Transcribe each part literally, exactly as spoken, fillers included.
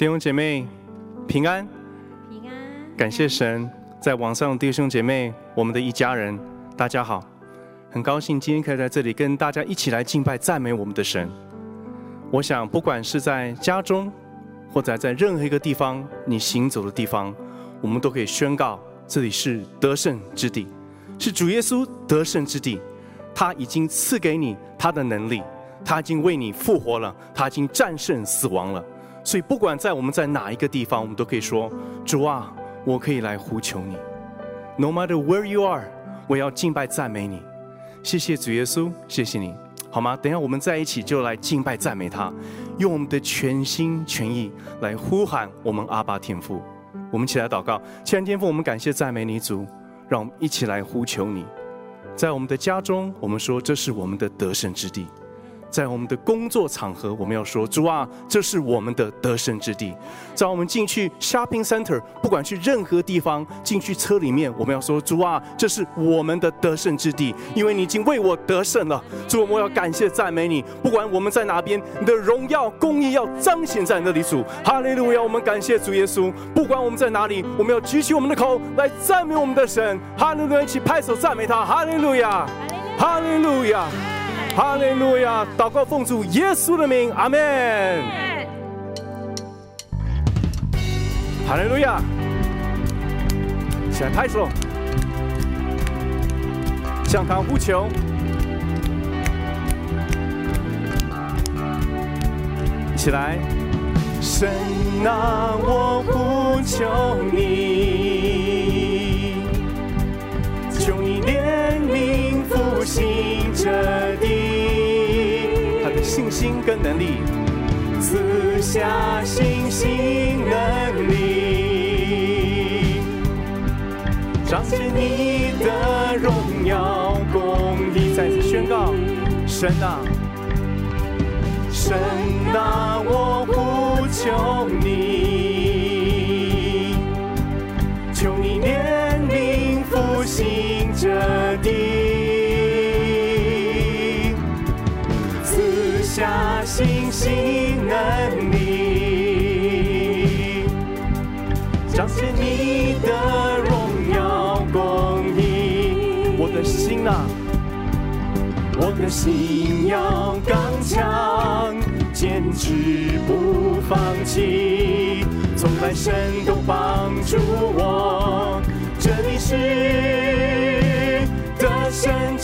弟兄姐妹平安， 平安， 感谢神，在网上的弟兄姐妹，我们的一家人，大家好，很高兴今天可以在这里跟大家一起来敬拜赞美我们的神。我想不管是在家中或者在任何一个地方你行走的地方，我们都可以宣告这里是得胜之地，是主耶稣得胜之地。他已经赐给你他的能力，他已经为你复活了，他已经战胜死亡了。所以不管在我们在哪一个地方，我们都可以说，主啊，我可以来呼求你。 No matter where you are， 我要敬拜赞美你。谢谢主耶稣，谢谢你，好吗？等一下我们在一起就来敬拜赞美他，用我们的全心全意来呼喊我们阿爸天父。我们一起来祷告。亲爱的天父，我们感谢赞美你主，让我们一起来呼求你。在我们的家中，我们说这是我们的得胜之地；在我们的工作场合，我们要说主啊，这是我们的得胜之地；在我们进去 shopping center， 不管去任何地方，进去车里面，我们要说主啊，这是我们的得胜之地，因为你已经为我得胜了。主，我要感谢赞美你，不管我们在哪边，你的荣耀公义要彰显在那里。主，哈利路亚！我们感谢主耶稣，不管我们在哪里，我们要举起我们的口来赞美我们的神。哈利路亚！一起拍手赞美他。哈利路亚！哈利路亚！哈利路亚！祷告奉主耶稣的名，阿们。哈利路亚！起来拍手，向他呼求。起来，神啊，我呼求你，求你怜悯复兴这地，他的信心跟能力，赐下信心能力，彰显你的荣耀公义。再次宣告，神啊，神啊，我呼求你，求你怜悯复兴这地，赐下信心能力，彰显你的荣耀公义。我的心啊，我的心要刚强，坚持不放弃，从来神都帮助我，这里是得胜之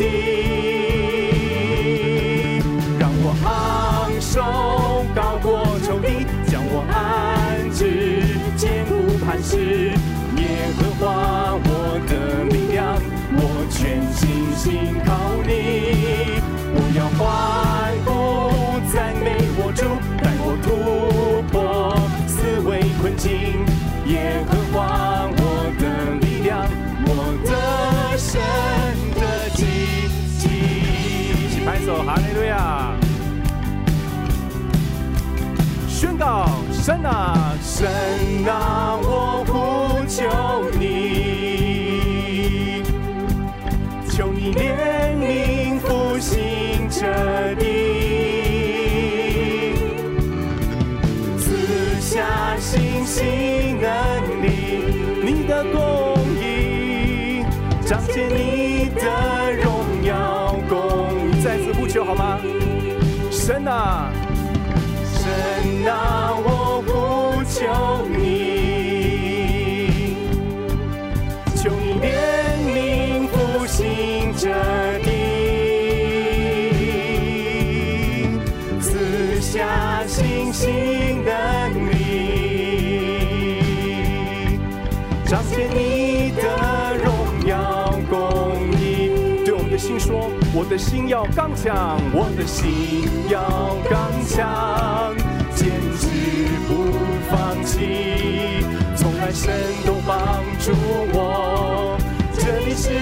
地，让我昂首高过仇敌，将我安置坚固磐石。耶和华我的力量，我全心信靠你，我要欢呼赞美我主，带我突破思维困境。耶和华我的力量，我的神的奇迹。一起拍手，哈利路亚！宣告，神啊，神啊，我呼求你，求你怜悯复兴这地，赐下信心能力，你的公义彰显你的荣耀公义。再次呼求好吗？神啊，神啊，我呼求你，求你怜悯复兴这地，赐下信心能力，彰显你的荣耀公义。对我们的心说，我的心要刚强，我的心要刚强，坚持不放弃，从来神都帮助我，这里是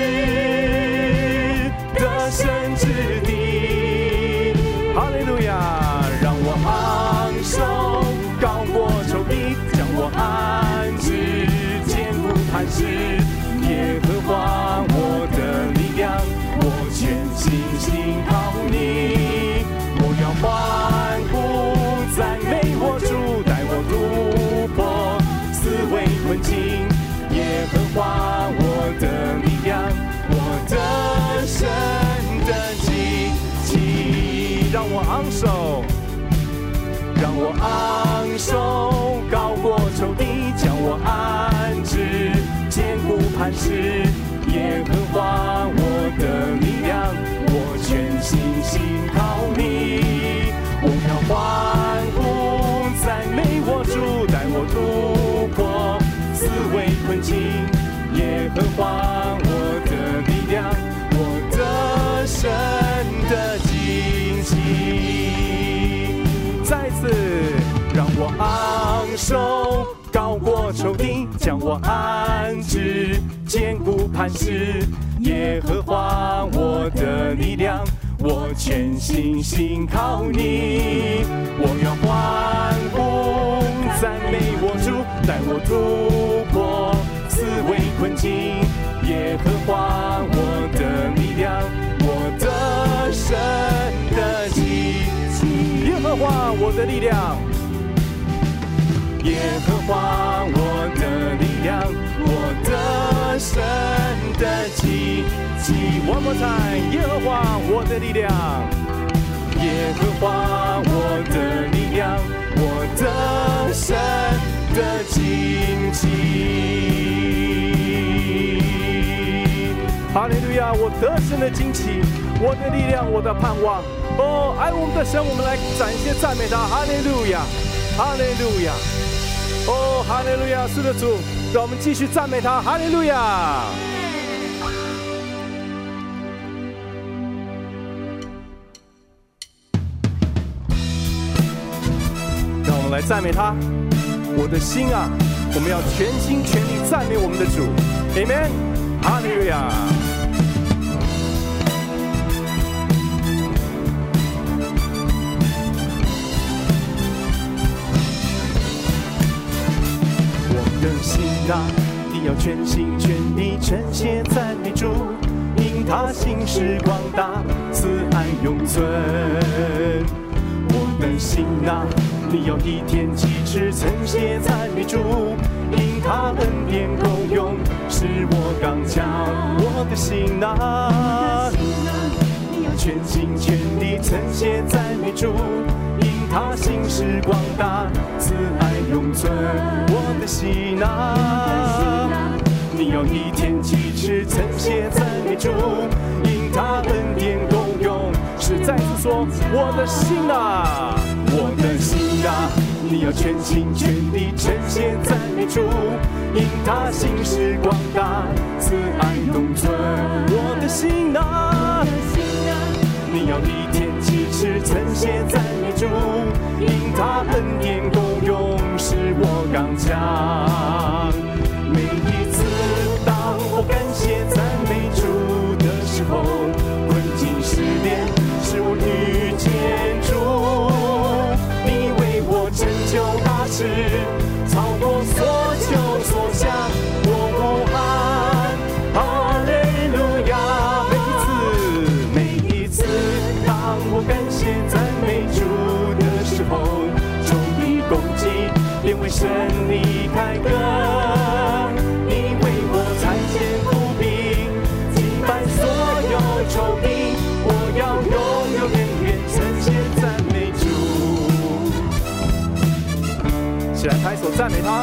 得胜之地。哈利路亚！让我昂首高过仇敌，将我安置坚固磐石。耶和华我的力量，我全心信靠你，我要欢呼赞美我主，带我度困境。耶和华我的力量，我的神的极极，让我昂首，让我昂首，高过仇敌，将我安置，坚固磐石。耶和华我的力量，我全心信靠你。我要欢呼赞美我主，带我突破四围困境。耶和华我的力量，我的神的极极。再次让我昂首，高过仇敌，将我安置，坚固磐石。耶和华我的力量，我全心信靠你。我要欢呼赞美我主，带我突破四围困境。耶和华我的力量，我的神的极极。耶和华我的力量，耶和华我的力量，我的神的极极。One more time， 耶和华我的力量，耶和华我的力量，我的神的极极。哈利路亚！我得神的惊奇，我的力量，我的盼望。哦，爱我们的神，我们来展现赞美他。哈利路亚，哈利路亚。哦，哈利路亚！是的，主，让我们继续赞美他。哈利路亚！让我们来赞美他。我的心啊，我们要全心全力赞美我们的主。Amen。哈利路亚！我的心啊，你要全心全力称谢赞美主，因他行事广大，慈爱永存。我的心啊，你要一天七次称谢赞美主，因他恩典够用，使我刚强。我的心啊，你要全心全力称谢赞美主，因他行事广大，慈爱永存。我的心啊，你要一天七次称谢赞美主，因他恩典够用。是再次说，我的心啊，我的心啊，你要全心全力称谢赞美主，因他行事广大，慈爱永存。我的心啊，你要一天七次称谢赞美主，因他恩典够用，使我刚强。每一次当我感谢赞美主的时候，困境失恋，使我遇见主。你为我成就大事，超过所求所想，我呼喊哈利路亚。每一次，每一次，当我感谢赞美主的时候，仇敌攻击，便为胜利开歌。你为我拆迁伏兵，击败所有仇敌，我要永永远远称谢赞美主。起来拍手赞美他，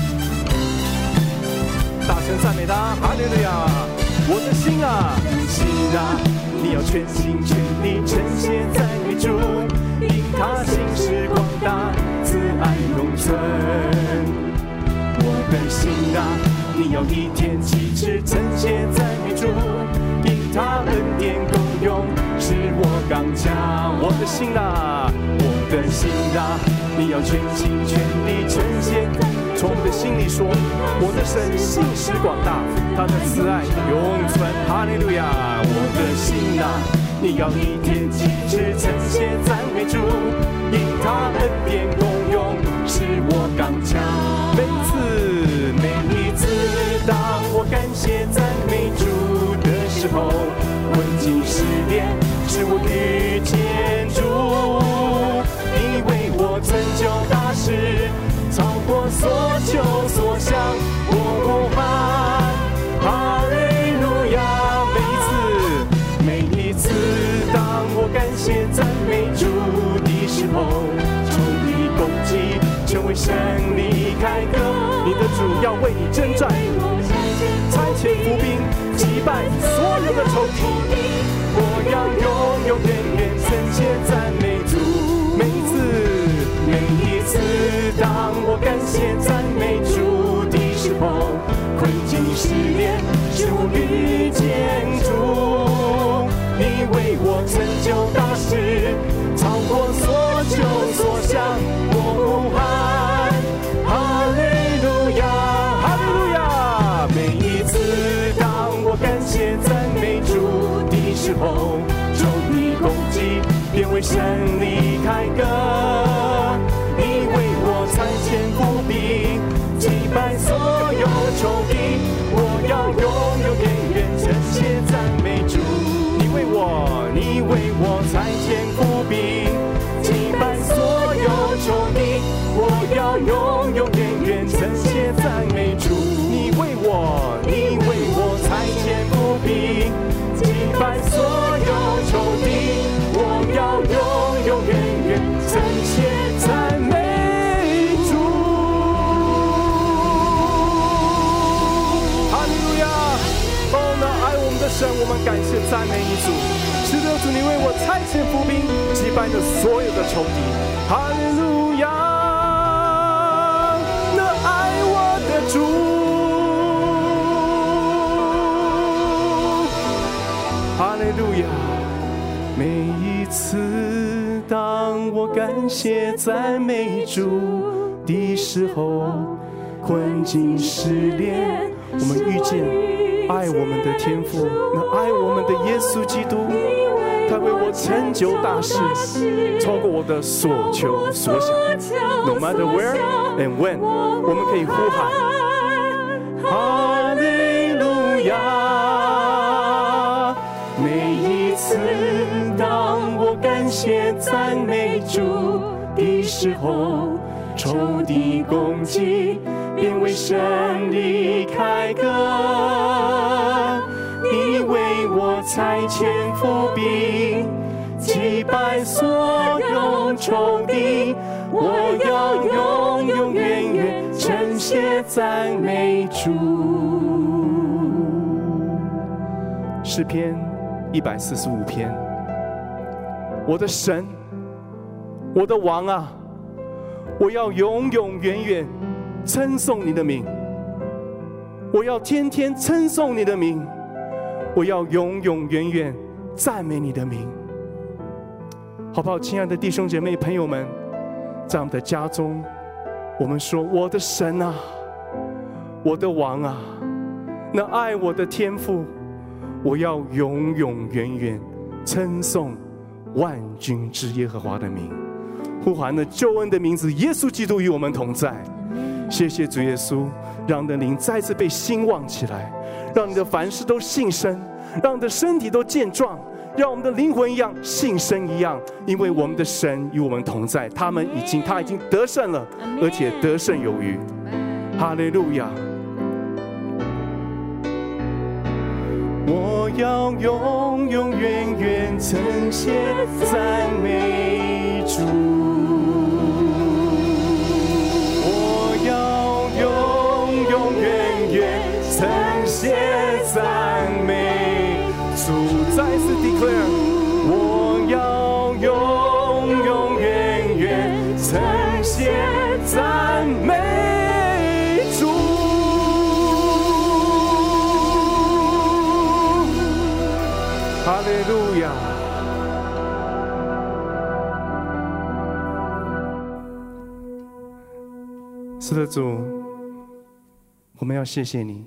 大声赞美他，哈利路亚！我的心啊，心啊，你要全心全力称谢赞美主，因他行事广大，慈爱永存。我的心啊，你要一天七次称谢赞美主，因他恩典够用，使我刚强。我的心啊，我的心啊，你要全心全力称谢。从我们的心里说，我的神信实广大，他的慈爱永存。哈利路亚！我的心啊，你要一天七次称谢赞美主，因他恩典够用，使我刚强。每次，每一次，当我感谢赞美主的时候，困境失恋，使我遇见主。你为我成就大事，超过所求所想， 成为胜利凯歌。你的主要为你征战，差遣伏兵击败所有的仇敌。我要永永远远称谢赞美主。每一次，每一次，当我感谢赞美主的时候，困境试炼使我遇见主。你为我成就大事，超过所求所想。我呼喊哈利路亚，哈利路亚。每一次当我感谢赞美主的时候，仇敌攻击变为胜利凯歌。你为我差遣伏兵击败所有仇敌。我要永永远远称谢赞美主。你为我，你为我差遣伏兵击败所有仇敌。我要永永远远称谢赞美主。你为我，你为我差遣伏兵击败所有仇敌。我要永永远远称谢赞美主。哈利路亚！哦，那爱我们的神，我们感谢赞美你主。是的，主，你为我差遣伏兵击败了所有的仇敌。哈利路亚！那爱我的主，哈利路亚！每一次当我感谢赞美主的时候，困境试炼，我们遇见爱我们的天父，那爱我们的耶稣基督，他为我成就大事，超过我的所求所想。No matter where and when， 我们可以呼喊哈利路亚。每一次当我感谢赞美主的时候，仇敌攻击变为胜利凯歌。你为我差遣伏兵击败所有仇敌。我要永永远远称谢赞美主。诗篇一百四十五篇，我的神，我的王啊，我要永永远远称颂你的名。我要天天称颂你的名，我要永永远远赞美你的名。好不好，亲爱的弟兄姐妹朋友们，在我们的家中，我们说我的神啊，我的王啊，那爱我的天父，我要永永远远称颂万军之耶和华的名。呼喊了救恩的名字，耶稣基督与我们同在。谢谢主耶稣，让你的灵再次被兴旺起来，让你的凡事都信神，让你的身体都健壮，让我们的灵魂一样信神一样，因为我们的神与我们同在，他们已经他已经得胜了，而且得胜有余。哈利路亚！我要永永远远称谢赞美主。我要永永远远称谢赞美主。再次 declare， 我要永永远远称谢赞美主。哈利路亚！是的，主，我们要谢谢你，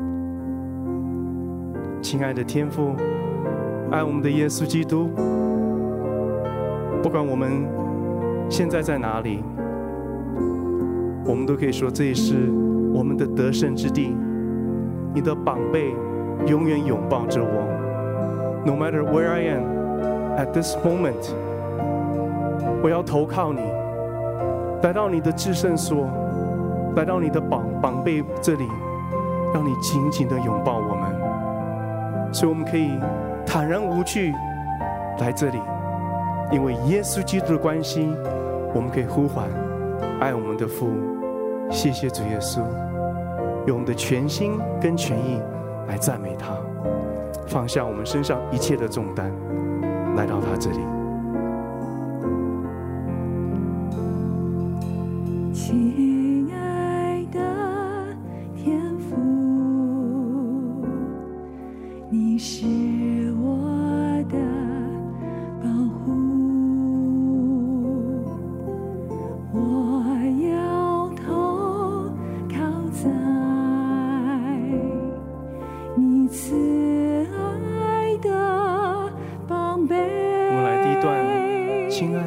亲爱的天父，爱我们的耶稣基督。不管我们现在在哪里，我们都可以说这里是我们的得胜之地。你的膀臂永远拥抱着我。No matter where I am at this moment， 我要投靠你，来到你的至圣所，来到你的膀膀臂这里，让你紧紧地拥抱我们，所以我们可以坦然无惧来这里，因为耶稣基督的关系，我们可以呼唤爱我们的父。谢谢主耶稣，用我们的全心跟全意来赞美他，放下我们身上一切的重担，来到他这里。 亲爱的天父，你是我的保护，我要投靠在你慈爱的膀臂。 我们来第一段，亲爱，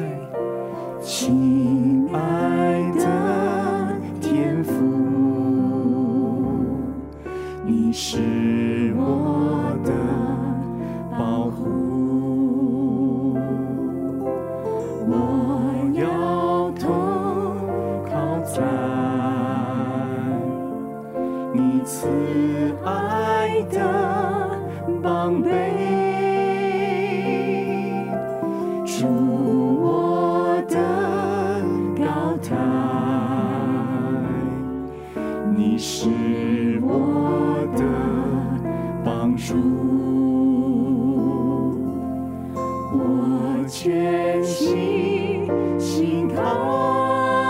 亲爱的天父，你是我的保护，我要投靠在你慈爱的膀臂。主我的高台，你是我的帮助，我全心信靠，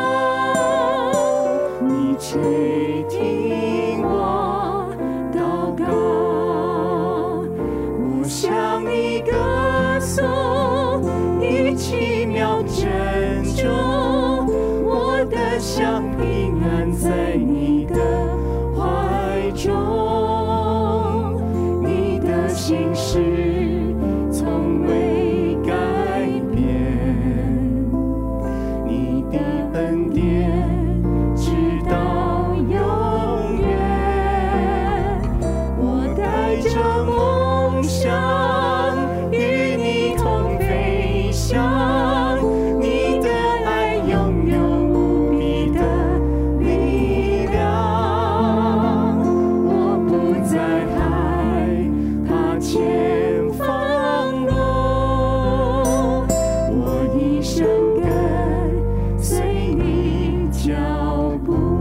你垂听我祷告，我向你歌颂你奇妙拯救，我的乡平安在你的怀中，你的心事从未改变，你的恩典直到永远，我带着梦想与你同飞翔，你的爱拥有无比的力量，我不再害怕前方路，我一生跟随你脚步。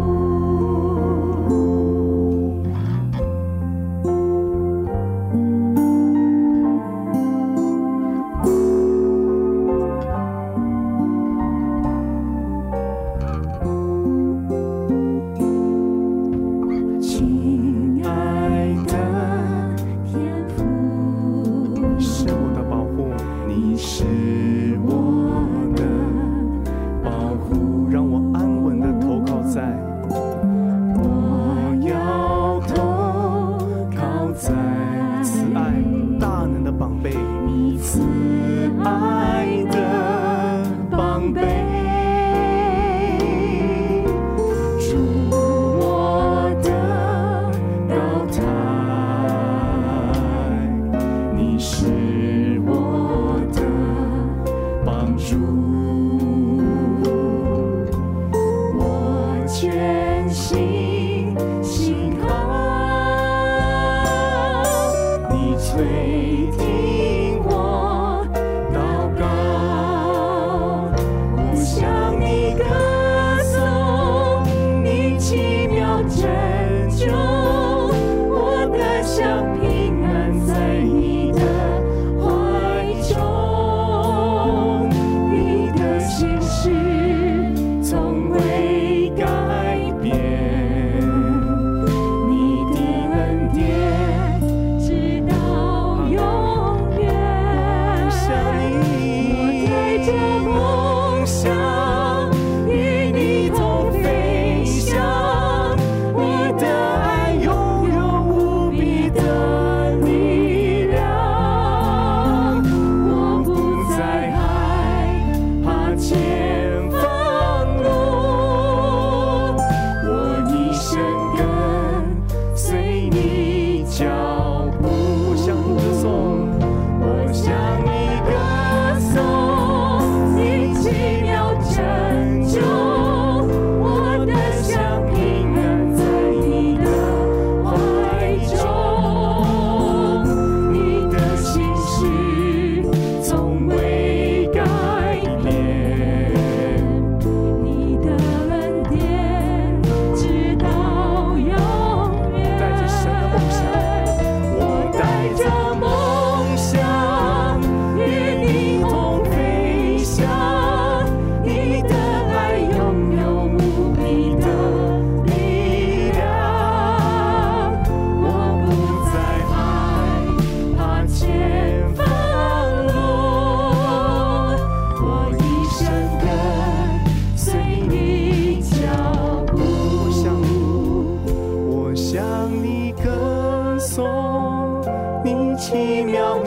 亲爱的天父， 你是我的保护， 你是我的保护， 让我安稳的投靠在我要投靠在慈爱大能的膀臂。 你慈爱的膀臂，主我的高台，你是我的帮助，我全心信靠，你垂听我祷告，我向你歌颂你奇妙拯救，我的乡平安在你的怀中，你的心事从未改变，你的恩典直到永远，我带着梦想与你同飞翔，我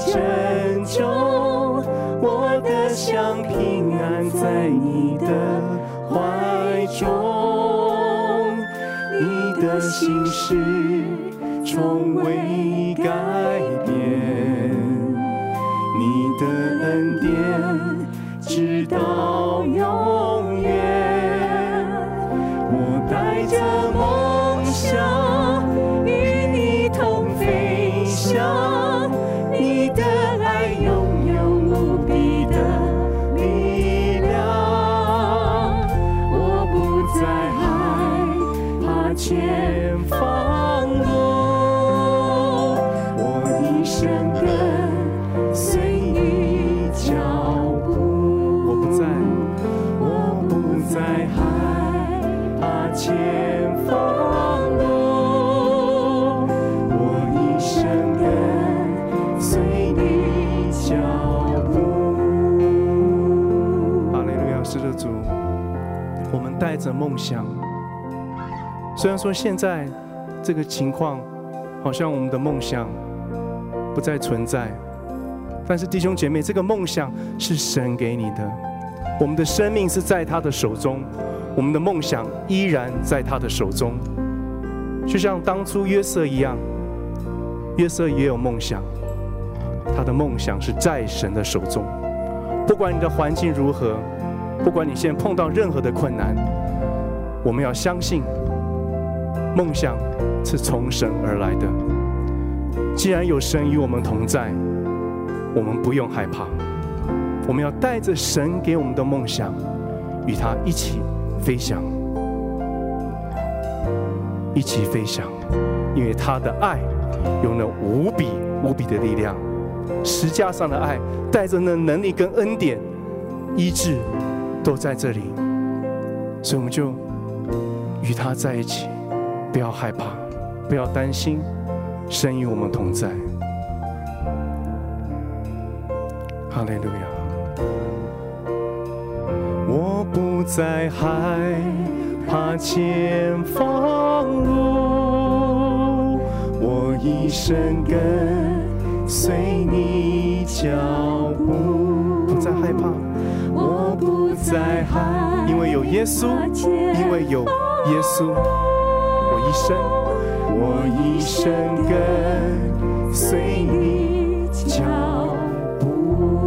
拯救，我的乡平安在你的怀中，你的心事从未改变，你的恩典直到永远。我带着梦想与你同飞翔，你的爱拥有无比的力量，我不再害怕前方路，我一生跟随你脚步， 我不再， 我不再害怕前方路，我一生跟随你脚步。 哈利路亚！是的，主，我们带着梦想。虽然说现在这个情况好像我们的梦想不再存在，但是弟兄姐妹，这个梦想是神给你的，我们的生命是在他的手中，我们的梦想依然在他的手中。就像当初约瑟一样，约瑟也有梦想，他的梦想是在神的手中。不管你的环境如何，不管你现在碰到任何的困难，我们要相信梦想是从神而来的。既然有神与我们同在，我们不用害怕，我们要带着神给我们的梦想，与他一起飞翔，一起飞翔，因为他的爱有那无比无比的力量，十架上的爱带着那能力跟恩典，医治都在这里，所以我们就与他在一起，不要害怕，不要担心，神与我们同在。哈利路亚！ 我不再害怕前方路，我一生跟随你脚步， 不再害怕， 我不再害怕， 因为有耶稣，因为有耶稣，我一生， 我一生跟随你脚步。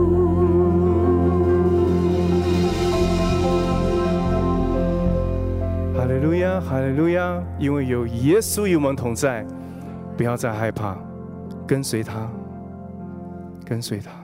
哈利路亚，哈利路亚！因为有耶稣与我们同在，不要再害怕，跟随他，跟随他。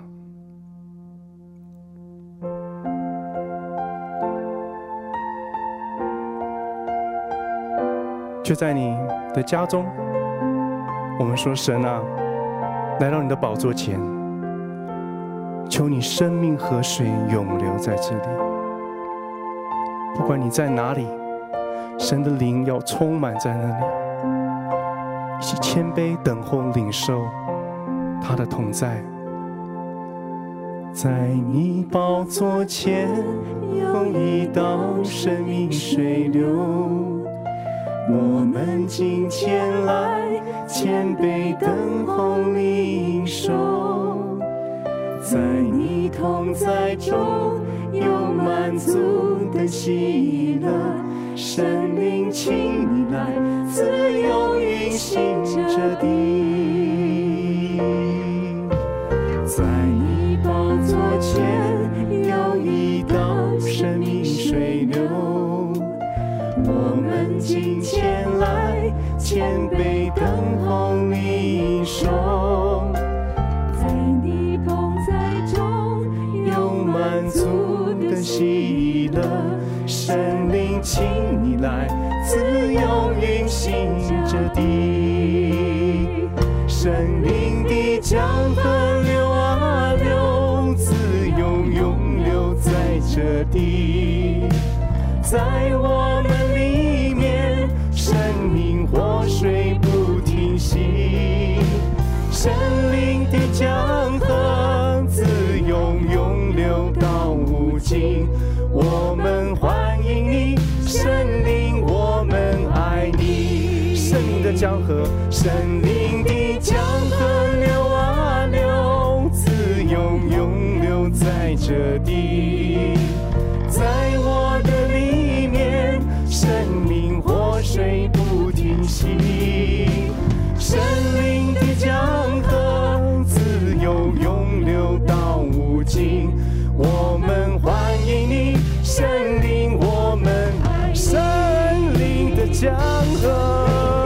就在你的家中，我们说：神啊，来到你的宝座前，求你生命河水永流在这里。不管你在哪里，神的灵要充满在那里，一起谦卑等候领受他的同在。 在你宝座前有一道生命水流，我们今天来谦卑等候领受，在你同在中有满足的喜乐，神灵请你来自由运行这地。在你宝座前有一道生命水流，我们今天来谦卑等候领受，在你同在中有满足的喜乐，神灵请你来自由运行这地。神灵的江河流啊流，自由永流在这地。在我们里面，生命活水不停息，神灵的江河自由永流到无尽。我们欢迎你，神灵，我们爱你。 圣灵的江河， 神灵的江河流啊流， 这地。在我的里面，生命活水不停息，生灵的江河自由涌流到无尽。我们欢迎你，生灵，我们生灵的江河。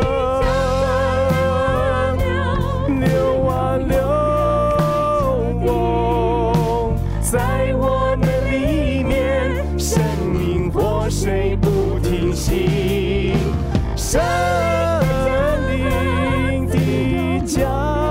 水不停息，生灵的江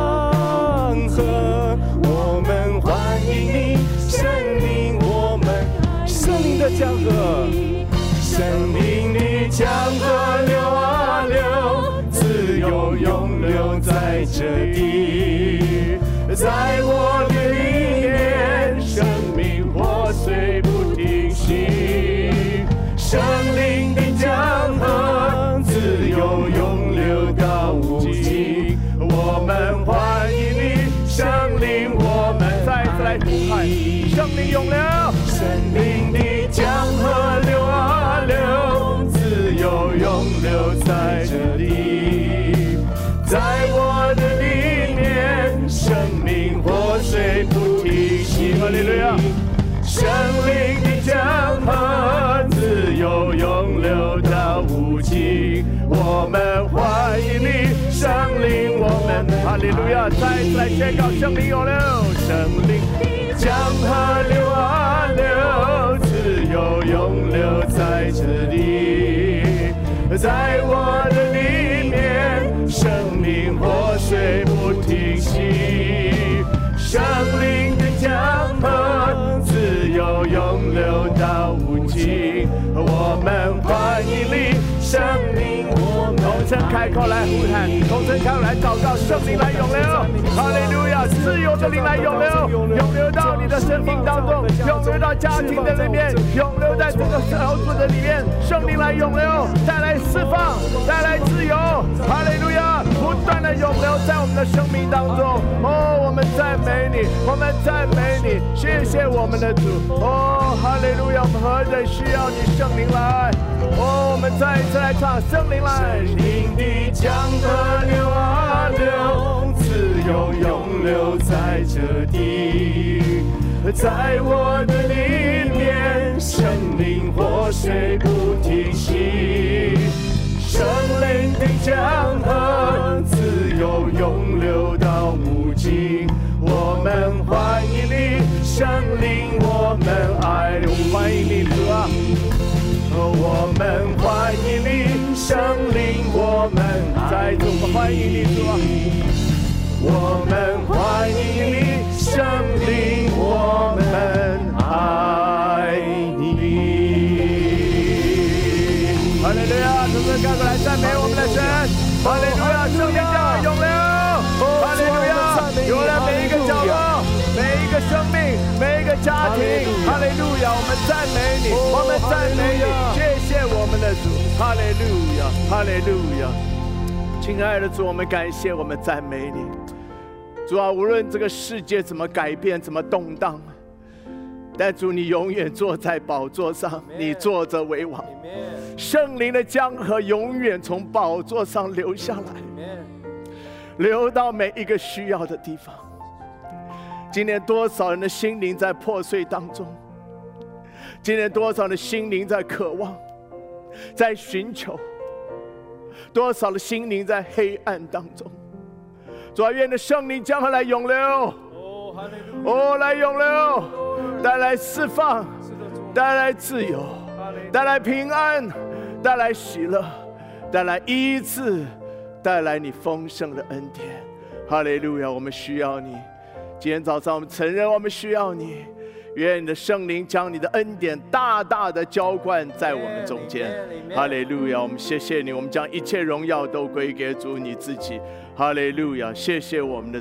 河，我们欢迎你，生灵，我们生灵的江河，生灵的江河流啊流，自由涌流在这地，在我的里面，生命活水不停息。生灵的江河自由涌流到无尽，我们欢迎你，生灵，我们再次来呼喊，生灵涌流，生灵的江河流啊流，自由涌流在这里，在我的里面，生命活水不停息，哈利路亚，生灵的江河自由涌流到无尽，我们欢迎你，生灵，我们哈利路亚，再一次来宣告生灵涌流，生灵江河流啊流，自由涌流在这里，在我的里面，生命活水不停息，生灵的江河自由涌流到无尽，我们欢迎你，生灵，我们同声开口来呼喊，同声开口来祷告，圣灵来涌流，哈利路亚，自由的灵来涌流，涌流到你的生命当中，涌流到家庭的里面，涌流在这个小组的里面，圣灵来涌流，带来释放，带来自由，哈利路亚，不断的涌流在我们的生命当中。哦，我们赞美你，我们赞美你，谢谢我们的主。哦，哈利路亚，我们何等需要你圣灵来。哦，我们再一次来唱圣灵来，圣灵的江河流啊流，自由涌流在这地，在我的里面，生灵活水不停息，生灵的江河自由涌流到无尽，我们欢迎你，生灵，我们爱你，欢迎你主啊，我们欢迎你，生灵，我们再次欢迎你主啊，我们欢迎你，生灵，我们爱你。哈利路亚，同声开口来赞美我们的神，哈利路亚，圣灵将涌流，哈利路亚，有了每一个角落，每一个生命，每一个家庭，哈利路亚，我们赞美你，我们赞美你，谢谢我们的主，哈利路亚，哈利路亚。亲爱的主，我们感谢，我们赞美你，主啊，无论这个世界怎么改变，怎么动荡，但主你永远坐在宝座上，你坐着为王，圣灵的江河永远从宝座上流下来，流到每一个需要的地方。今天多少人的心灵在破碎当中，今天多少人的心灵在渴望，在寻求，多少的心灵在黑暗当中。主啊，愿你的圣灵江河来涌流，哦，来涌流，带来释放，带来自由，带来平安，带来喜乐，带来医治，带来你丰盛的恩典。哈利路亚，我们需要你。今天早上我们承认我们需要你，愿你的圣灵将你的恩典大大的浇灌在我们中间。哈利路亚，我们谢谢你，我们将一切荣耀都归给主你自己。哈利路亚，谢谢我们的